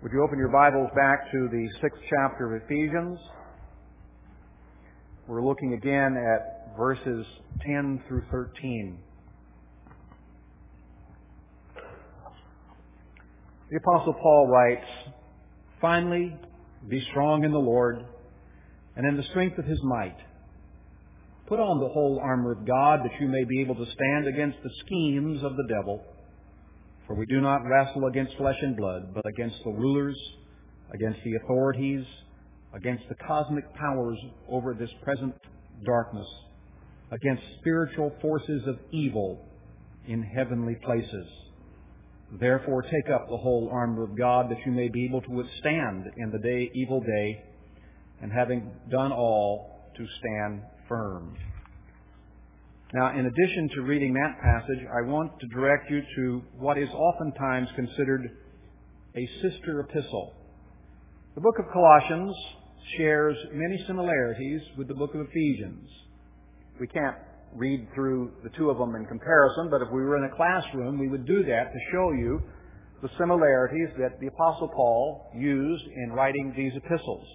Would you open your Bibles back to the 6th chapter of Ephesians? We're looking again at verses 10 through 13. The Apostle Paul writes, "Finally, be strong in the Lord and in the strength of His might. Put on the whole armor of God that you may be able to stand against the schemes of the devil. For we do not wrestle against flesh and blood, but against the rulers, against the authorities, against the cosmic powers over this present darkness, against spiritual forces of evil in heavenly places. Therefore take up the whole armor of God that you may be able to withstand in the evil day, and having done all, to stand firm." Now, in addition to reading that passage, I want to direct you to what is oftentimes considered a sister epistle. The book of Colossians shares many similarities with the book of Ephesians. We can't read through the two of them in comparison, but if we were in a classroom, we would do that to show you the similarities that the Apostle Paul used in writing these epistles.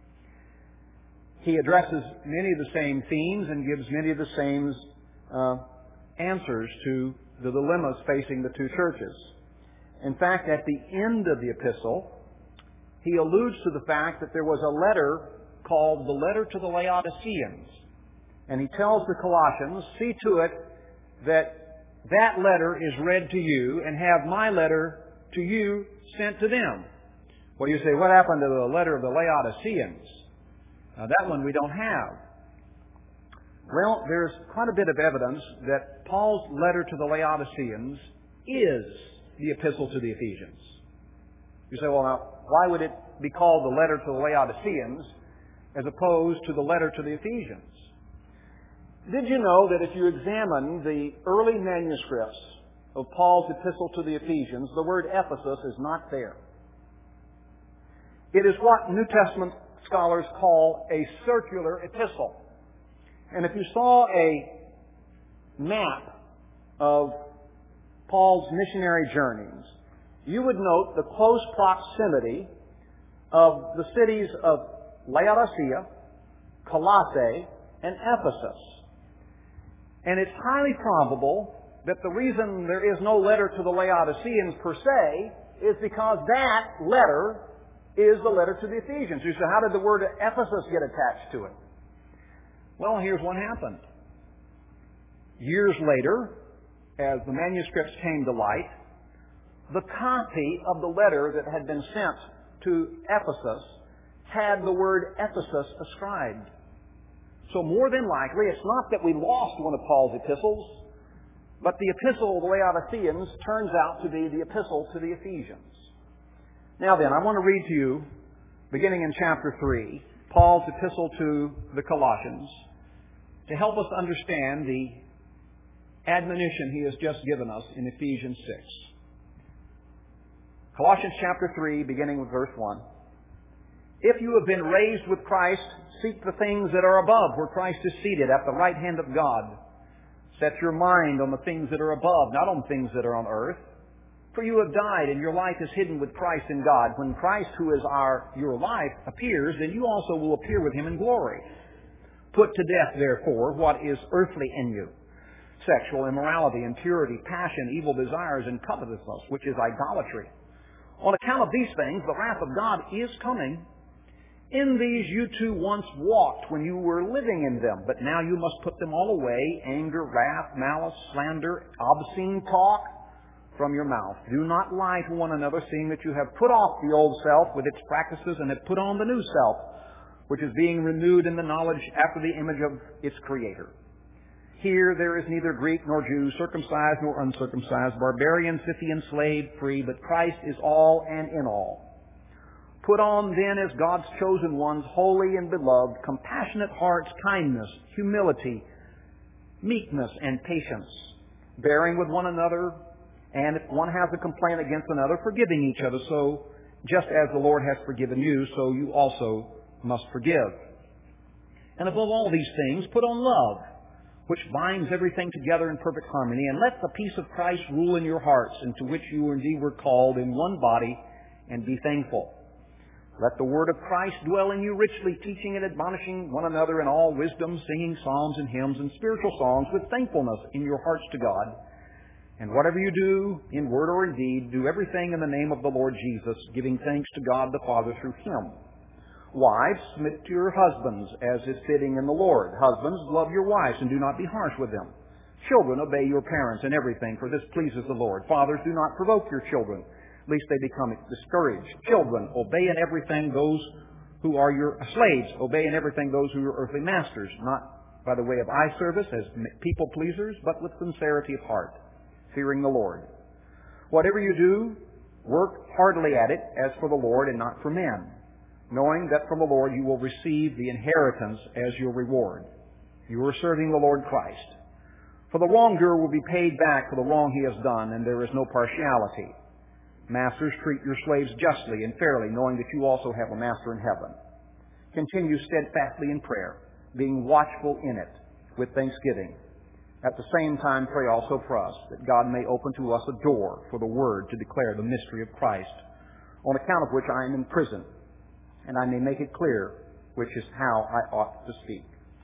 He addresses many of the same themes and gives many of the same answers to the dilemmas facing the two churches. In fact, at the end of the epistle, he alludes to the fact that there was a letter called the letter to the Laodiceans. And he tells the Colossians, see to it that that letter is read to you, and have my letter to you sent to them. Well, you say, what happened to the letter of the Laodiceans? Now, that one we don't have. Well, there's quite a bit of evidence that Paul's letter to the Laodiceans is the epistle to the Ephesians. You say, well, now, why would it be called the letter to the Laodiceans as opposed to the letter to the Ephesians? Did you know that if you examine the early manuscripts of Paul's epistle to the Ephesians, the word Ephesus is not there? It is what New Testament scholars call a circular epistle. And if you saw a map of Paul's missionary journeys, you would note the close proximity of the cities of Laodicea, Colossae, and Ephesus. And it's highly probable that the reason there is no letter to the Laodiceans per se is because that letter is the letter to the Ephesians. You say, how did the word Ephesus get attached to it? Well, here's what happened. Years later, as the manuscripts came to light, the copy of the letter that had been sent to Ephesus had the word Ephesus ascribed. So more than likely, it's not that we lost one of Paul's epistles, but the epistle of the Laodiceans turns out to be the epistle to the Ephesians. Now then, I want to read to you, beginning in chapter 3, Paul's epistle to the Colossians, to help us understand the admonition he has just given us in Ephesians 6. Colossians chapter 3, beginning with verse 1. "If you have been raised with Christ, seek the things that are above, where Christ is seated at the right hand of God. Set your mind on the things that are above, not on things that are on earth. For you have died, and your life is hidden with Christ in God. When Christ, who is your life, appears, then you also will appear with Him in glory. Put to death, therefore, what is earthly in you: sexual immorality, impurity, passion, evil desires, and covetousness, which is idolatry. On account of these things, the wrath of God is coming. In these you too once walked when you were living in them, but now you must put them all away: anger, wrath, malice, slander, obscene talk from your mouth. Do not lie to one another, seeing that you have put off the old self with its practices and have put on the new self, which is being renewed in the knowledge after the image of its Creator. Here there is neither Greek nor Jew, circumcised nor uncircumcised, barbarian, Scythian, slave, free, but Christ is all and in all. Put on then as God's chosen ones, holy and beloved, compassionate hearts, kindness, humility, meekness, and patience, bearing with one another, and if one has a complaint against another, forgiving each other. So just as the Lord has forgiven you, so you also must forgive. And above all these things, put on love, which binds everything together in perfect harmony, and let the peace of Christ rule in your hearts, into which you indeed were called in one body, and be thankful. Let the word of Christ dwell in you richly, teaching and admonishing one another in all wisdom, singing psalms and hymns and spiritual songs with thankfulness in your hearts to God. And whatever you do, in word or in deed, do everything in the name of the Lord Jesus, giving thanks to God the Father through Him. Wives, submit to your husbands, as is fitting in the Lord. Husbands, love your wives and do not be harsh with them. Children, obey your parents in everything, for this pleases the Lord. Fathers, do not provoke your children, lest they become discouraged. Children, obey in everything those who are your slaves. Obey in everything those who are your earthly masters, not by the way of eye service as people pleasers, but with sincerity of heart, fearing the Lord. Whatever you do, work heartily at it as for the Lord and not for men, knowing that from the Lord you will receive the inheritance as your reward. You are serving the Lord Christ. For the wrongdoer will be paid back for the wrong he has done, and there is no partiality. Masters, treat your slaves justly and fairly, knowing that you also have a master in heaven. Continue steadfastly in prayer, being watchful in it with thanksgiving. At the same time, pray also for us, that God may open to us a door for the word to declare the mystery of Christ, on account of which I am in prison, and I may make it clear which is how I ought to speak.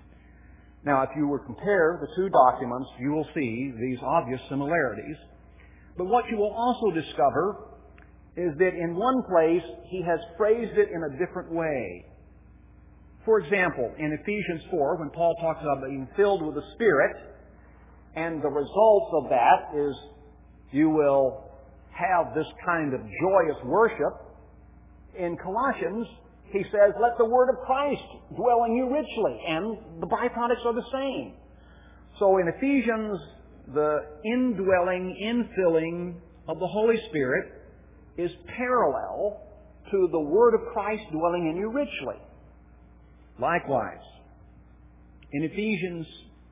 Now, if you would compare the two documents, you will see these obvious similarities. But what you will also discover is that in one place, he has phrased it in a different way. For example, in Ephesians 4, when Paul talks about being filled with the Spirit, and the results of that is you will have this kind of joyous worship. In Colossians, he says, let the word of Christ dwell in you richly, and the byproducts are the same. So in Ephesians, the indwelling, infilling of the Holy Spirit is parallel to the word of Christ dwelling in you richly. Likewise, in Ephesians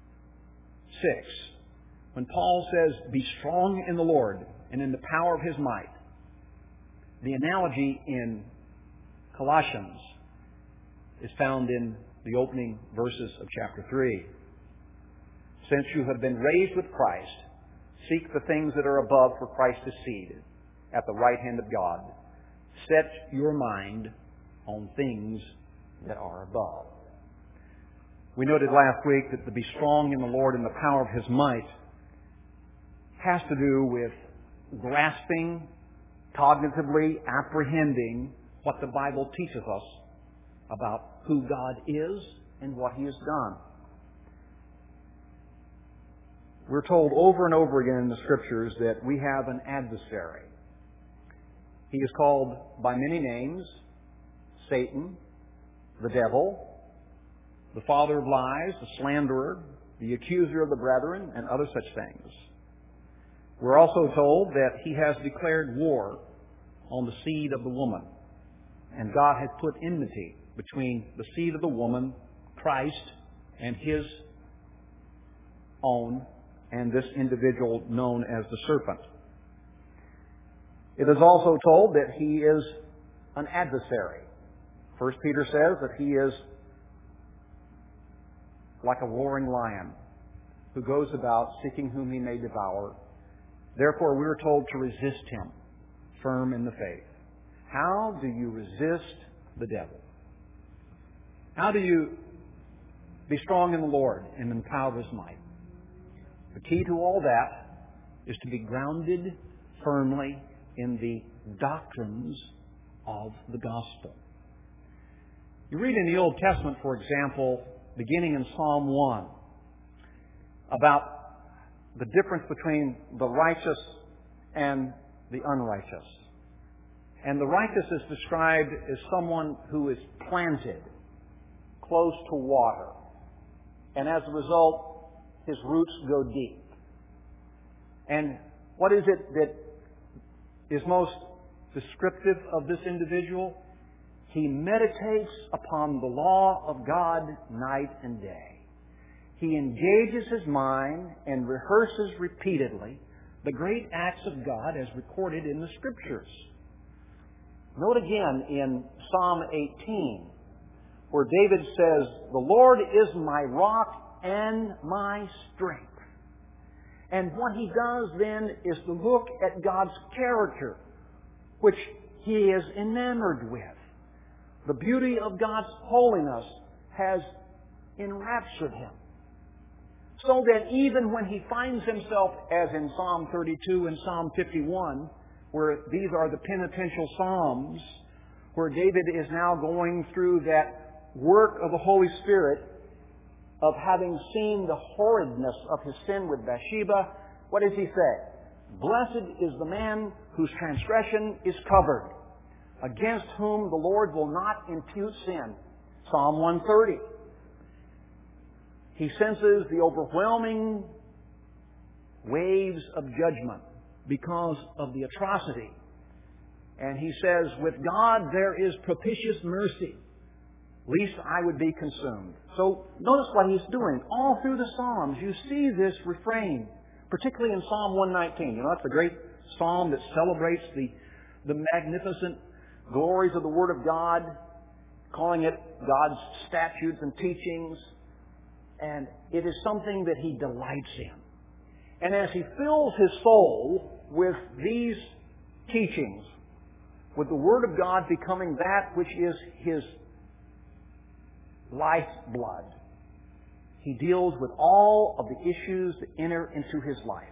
6, when Paul says, be strong in the Lord and in the power of His might, the analogy in Colossians is found in the opening verses of chapter 3. Since you have been raised with Christ, seek the things that are above, for Christ is seated at the right hand of God. Set your mind on things that are above. We noted last week that to be strong in the Lord and the power of His might has to do with grasping, cognitively apprehending what the Bible teaches us about who God is and what He has done. We're told over and over again in the Scriptures that we have an adversary. He is called by many names: Satan, the devil, the father of lies, the slanderer, the accuser of the brethren, and other such things. We're also told that he has declared war on the seed of the woman. And God has put enmity between the seed of the woman, Christ, and His own, and this individual known as the serpent. It is also told that he is an adversary. 1 Peter says that he is like a roaring lion who goes about seeking whom he may devour. Therefore, we are told to resist him, firm in the faith. How do you resist the devil? How do you be strong in the Lord and in the power of His might? The key to all that is to be grounded firmly in the doctrines of the gospel. You read in the Old Testament, for example, beginning in Psalm 1, about the difference between the righteous and the unrighteous. And the righteous is described as someone who is planted close to water. And as a result, his roots go deep. And what is it that is most descriptive of this individual? He meditates upon the law of God night and day. He engages his mind and rehearses repeatedly the great acts of God as recorded in the Scriptures. Note again in Psalm 18, where David says, "The Lord is my rock and my strength." And what he does then is to look at God's character, which he is enamored with. The beauty of God's holiness has enraptured him. So that even when he finds himself, as in Psalm 32 and Psalm 51, where these are the penitential psalms, where David is now going through that work of the Holy Spirit of having seen the horridness of his sin with Bathsheba, what does he say? Blessed is the man whose transgression is covered, against whom the Lord will not impute sin. Psalm 130. He senses the overwhelming waves of judgment because of the atrocity. And he says, with God there is propitious mercy, lest I would be consumed. So notice what he's doing. All through the Psalms, you see this refrain, particularly in Psalm 119. You know, that's the great psalm that celebrates the magnificent glories of the Word of God, calling it God's statutes and teachings. And it is something that he delights in. And as he fills his soul with these teachings, with the Word of God becoming that which is his life's blood, he deals with all of the issues that enter into his life.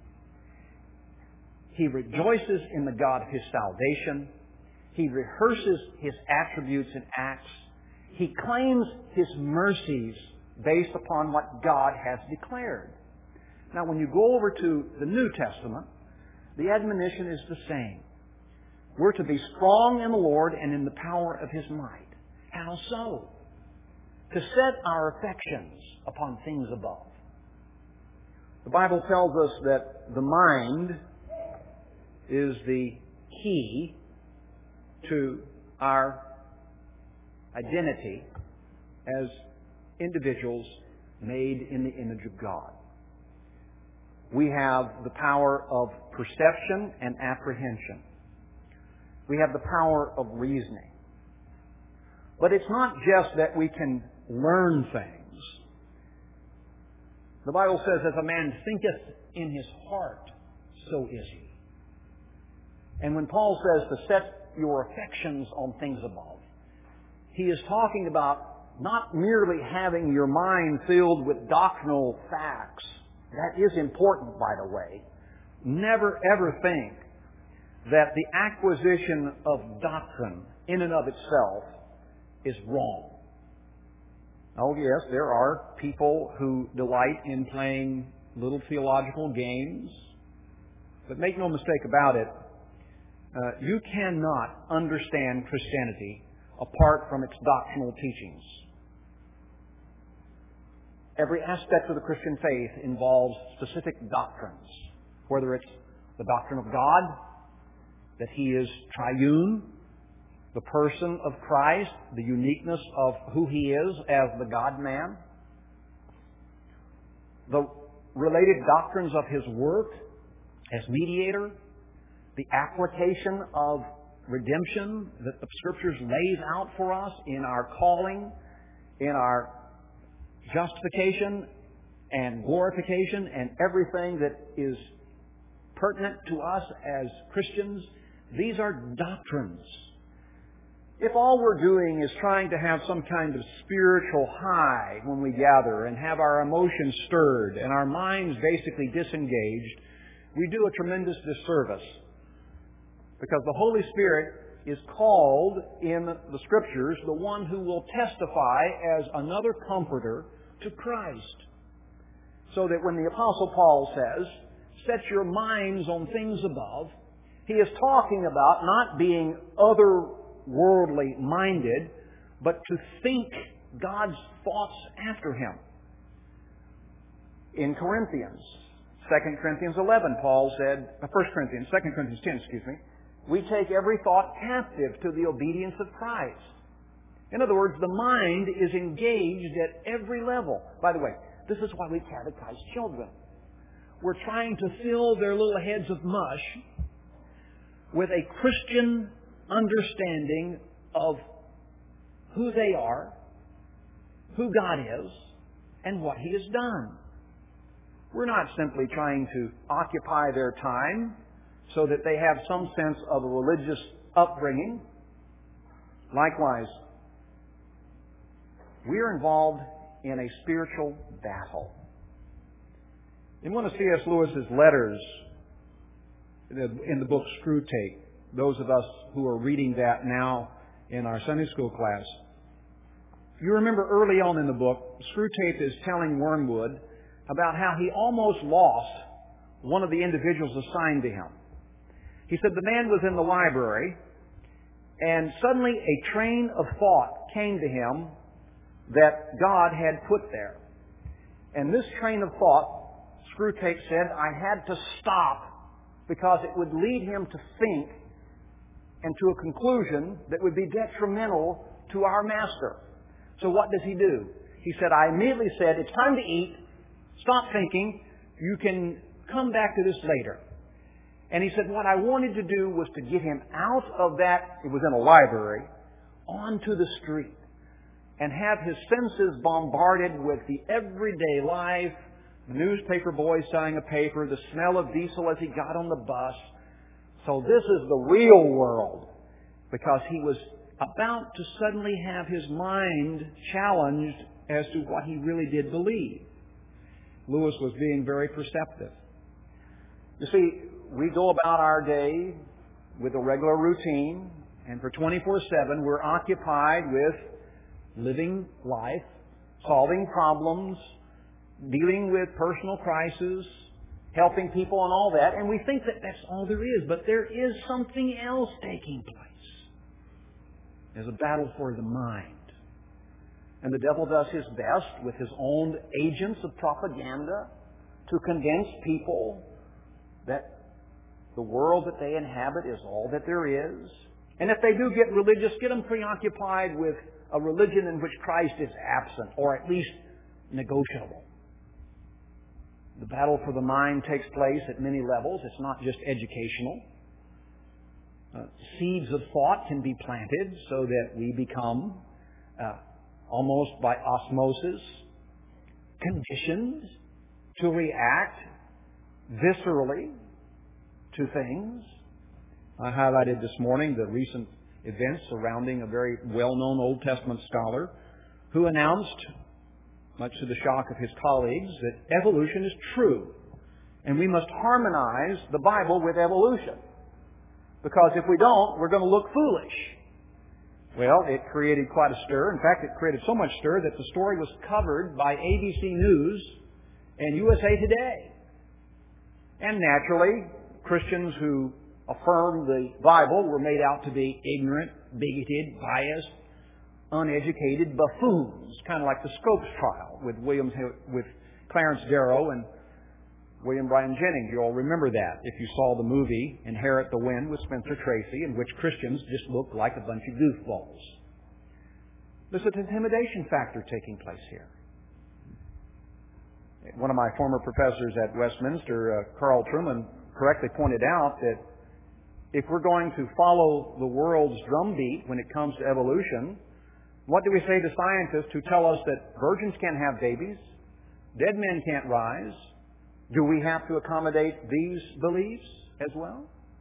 He rejoices in the God of his salvation. He rehearses his attributes and acts. He claims his mercies based upon what God has declared. Now, when you go over to the New Testament, the admonition is the same. We're to be strong in the Lord and in the power of his might. How so? To set our affections upon things above. The Bible tells us that the mind is the key to our identity as individuals made in the image of God. We have the power of perception and apprehension. We have the power of reasoning. But it's not just that we can learn things. The Bible says, as a man thinketh in his heart, so is he. And when Paul says to set your affections on things above, he is talking about not merely having your mind filled with doctrinal facts. That is important, by the way. Never ever think that the acquisition of doctrine in and of itself is wrong. Oh yes, there are people who delight in playing little theological games. But make no mistake about it, you cannot understand Christianity apart from its doctrinal teachings. Every aspect of the Christian faith involves specific doctrines, whether it's the doctrine of God, that he is triune, the person of Christ, the uniqueness of who he is as the God-man, the related doctrines of his work as mediator, the application of redemption that the Scriptures lays out for us in our calling, in our justification and glorification, and everything that is pertinent to us as Christians. These are doctrines. If all we're doing is trying to have some kind of spiritual high when we gather and have our emotions stirred and our minds basically disengaged, we do a tremendous disservice. Because the Holy Spirit is called in the Scriptures the one who will testify as another comforter to Christ. So that when the Apostle Paul says, set your minds on things above, he is talking about not being otherworldly minded, but to think God's thoughts after him. In Corinthians, 2 Corinthians 11, Paul said, 2 Corinthians 10, we take every thought captive to the obedience of Christ. In other words, the mind is engaged at every level. By the way, this is why we catechize children. We're trying to fill their little heads of mush with a Christian understanding of who they are, who God is, and what he has done. We're not simply trying to occupy their time so that they have some sense of a religious upbringing. Likewise, we are involved in a spiritual battle. In one of C.S. Lewis's letters, in the book Screwtape, those of us who are reading that now in our Sunday school class, you remember early on in the book, Screwtape is telling Wormwood about how he almost lost one of the individuals assigned to him. He said the man was in the library, and suddenly a train of thought came to him that God had put there. And this train of thought, Screwtape said, I had to stop because it would lead him to think and to a conclusion that would be detrimental to our master. So what does he do? He said, I immediately said, it's time to eat. Stop thinking. You can come back to this later. And he said, what I wanted to do was to get him out of that, it was in a library, onto the street and have his senses bombarded with the everyday life, the newspaper boy selling a paper, the smell of diesel as he got on the bus. So this is the real world, because he was about to suddenly have his mind challenged as to what he really did believe. Lewis was being very perceptive. You see, we go about our day with a regular routine, and for 24/7 we're occupied with living life, solving problems, dealing with personal crises, helping people and all that, and we think that that's all there is. But there is something else taking place. There's a battle for the mind. And the devil does his best with his own agents of propaganda to convince people that the world that they inhabit is all that there is. And if they do get religious, get them preoccupied with a religion in which Christ is absent, or at least negotiable. The battle for the mind takes place at many levels. It's not just educational. Seeds of thought can be planted so that we become, almost by osmosis, conditioned to react viscerally to things. I highlighted this morning the recent events surrounding a very well-known Old Testament scholar who announced, much to the shock of his colleagues, that evolution is true. And we must harmonize the Bible with evolution. Because if we don't, we're going to look foolish. Well, it created quite a stir. In fact, it created so much stir that the story was covered by ABC News and USA Today. And naturally, Christians who affirm the Bible were made out to be ignorant, bigoted, biased, uneducated buffoons, kind of like the Scopes trial with Clarence Darrow and William Bryan Jennings. You all remember that if you saw the movie Inherit the Wind with Spencer Tracy, in which Christians just looked like a bunch of goofballs. There's an intimidation factor taking place here. One of my former professors at Westminster, Carl Truman, correctly pointed out that if we're going to follow the world's drumbeat when it comes to evolution, what do we say to scientists who tell us that virgins can't have babies, dead men can't rise? Do we have to accommodate these beliefs as well?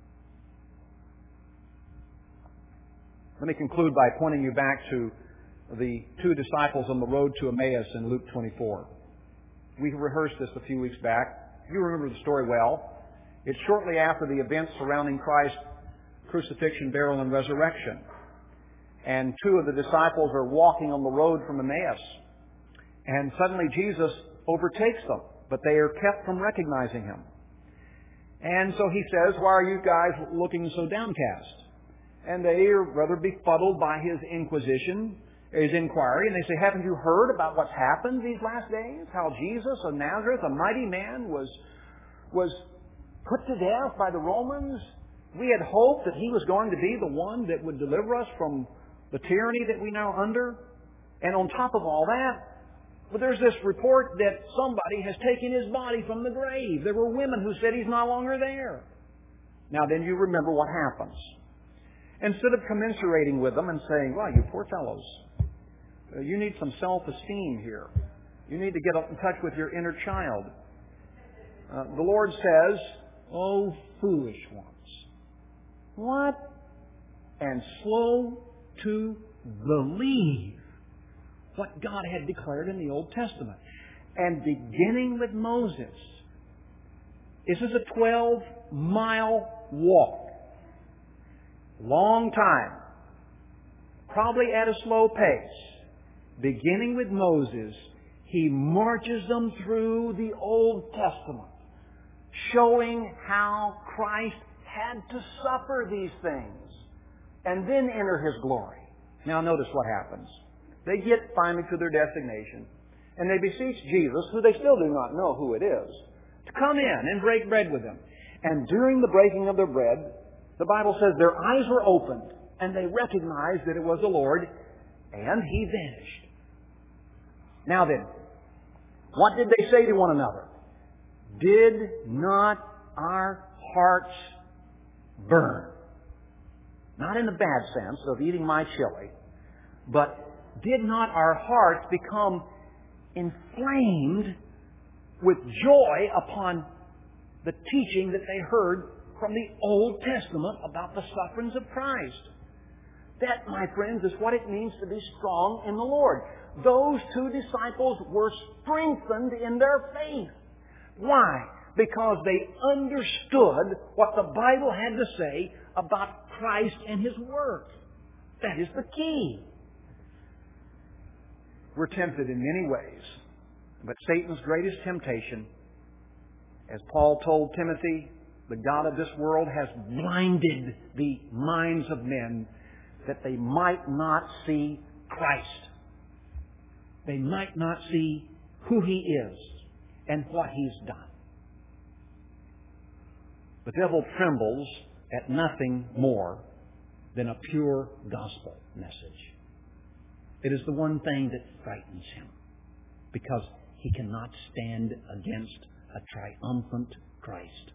Let me conclude by pointing you back to the two disciples on the road to Emmaus in Luke 24. We rehearsed this a few weeks back. You remember the story well. It's shortly after the events surrounding Christ's crucifixion, burial, and resurrection. And two of the disciples are walking on the road from Emmaus. And suddenly Jesus overtakes them, but they are kept from recognizing him. And so he says, why are you guys looking so downcast? And they are rather befuddled by his inquiry, and they say, haven't you heard about what's happened these last days? How Jesus of Nazareth, a mighty man, was put to death by the Romans. We had hoped that he was going to be the one that would deliver us from the tyranny that we now under. And on top of all that, well, there's this report that somebody has taken his body from the grave. There were women who said he's no longer there. Now then, you remember what happens. Instead of commiserating with them and saying, well, you poor fellows, you need some self-esteem here. You need to get in touch with your inner child. The Lord says, oh, foolish ones. What? and slow to believe what God had declared in the Old Testament. And beginning with Moses, this is a 12-mile walk. Long time. Probably at a slow pace. Beginning with Moses, he marches them through the Old Testament, showing how Christ had to suffer these things and then enter His glory. Now notice what happens. They get finally to their destination, and they beseech Jesus, who they still do not know who it is, to come in and break bread with them. And during the breaking of their bread, the Bible says their eyes were opened, and they recognized that it was the Lord, and He vanished. Now then, what did they say to one another? Did not our hearts burn? Not in the bad sense of eating my chili, but did not our hearts become inflamed with joy upon the teaching that they heard from the Old Testament about the sufferings of Christ? That, my friends, is what it means to be strong in the Lord. Those two disciples were strengthened in their faith. Why? Because they understood what the Bible had to say about Christ and His work. That is the key. We're tempted in many ways, but Satan's greatest temptation, as Paul told Timothy, the God of this world has blinded the minds of men that they might not see Christ. They might not see who He is and what He's done. The devil trembles at nothing more than a pure gospel message. It is the one thing that frightens him, because he cannot stand against a triumphant Christ.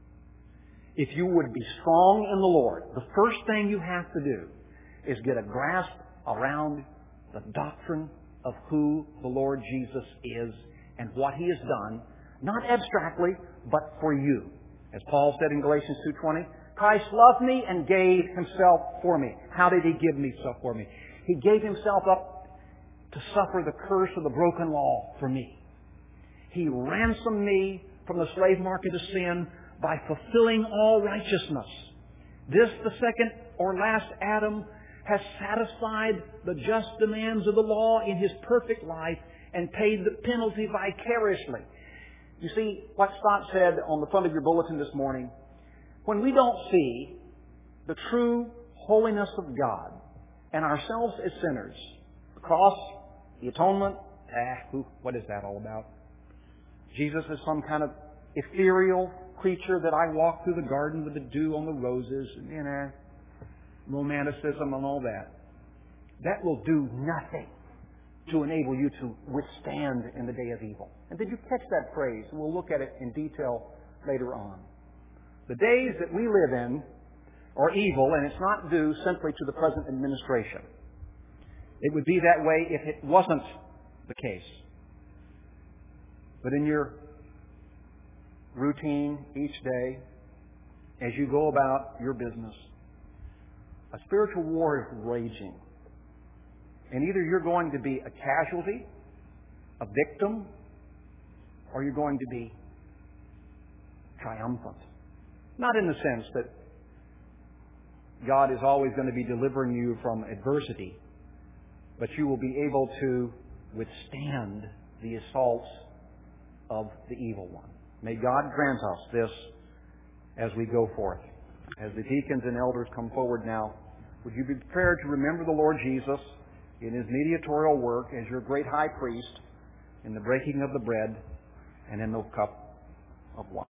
If you would be strong in the Lord, the first thing you have to do is get a grasp around the doctrine of who the Lord Jesus is and what He has done, not abstractly, but for you. As Paul said in Galatians 2:20, Christ loved me and gave Himself for me. How did He give Himself for me? He gave Himself up to suffer the curse of the broken law for me. He ransomed me from the slave market of sin by fulfilling all righteousness. This, the second or last Adam, has satisfied the just demands of the law in His perfect life and paid the penalty vicariously. You see what Stott said on the front of your bulletin this morning? When we don't see the true holiness of God and ourselves as sinners, the cross, the atonement, what is that all about? Jesus is some kind of ethereal creature that I walk through the garden with the dew on the roses and, romanticism and all that. That will do nothing to enable you to withstand in the day of evil. And did you catch that phrase? And we'll look at it in detail later on. The days that we live in are evil, and it's not due simply to the present administration. It would be that way if it wasn't the case. But in your routine each day, as you go about your business, a spiritual war is raging. And either you're going to be a casualty, a victim, or you're going to be triumphant. Not in the sense that God is always going to be delivering you from adversity, but you will be able to withstand the assaults of the evil one. May God grant us this as we go forth. As the deacons and elders come forward now, would you be prepared to remember the Lord Jesus in His mediatorial work as your great high priest in the breaking of the bread and in the cup of wine?